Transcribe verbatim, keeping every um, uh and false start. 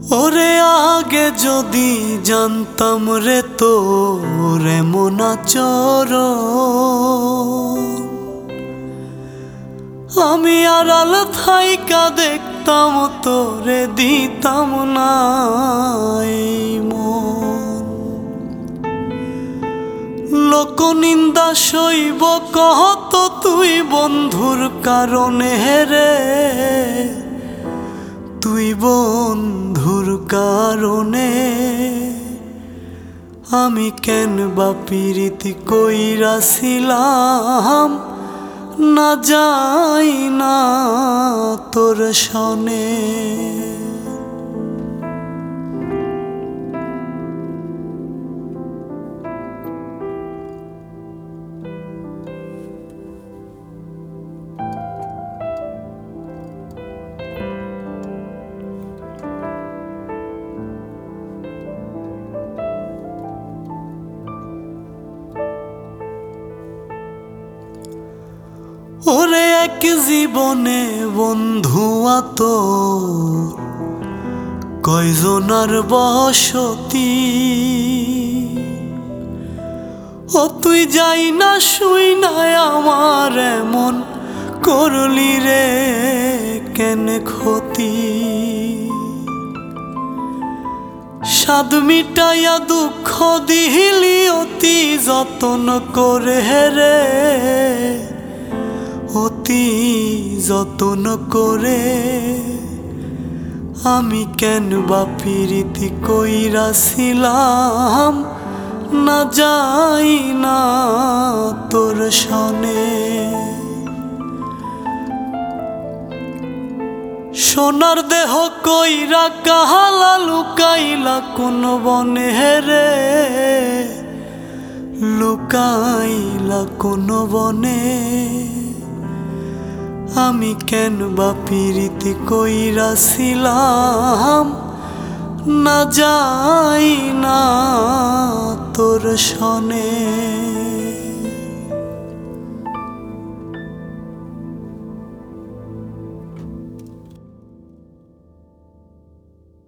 ওরে আগে যদি জানতাম রে তোর এমন আচরণ, আমি আড়াল থাইকা দেখতাম তোরে দিতাম না এই মন। লোক নিন্দা সইব কহত তুই বন্ধুর কারণে রে, তুই বন্ধুর কারণে আমি কেন বা প্রীতি কইরাছিলাম না যাই না তোর সনে। ওরে এক জীবনে বন্ধু তোর কয়জনার বসতি, ও তুই যাই না শুই না আমার এমন করলি রে কেন ক্ষতি। সাদ মিটাইয়া দুঃখ দিলি অতি যতন করে রে, অতি যতন করে আমি কেন বা প্রীতি কইরাছিলাম না যাই না তোর সনে। সোনার দেহ কইরা কাহালা লুকাইলা কোন বনে রে, লুকাইলা কোন বনে আমি কেন বা প্রীতি কইরাছিলাম না যাই না তোর সনে।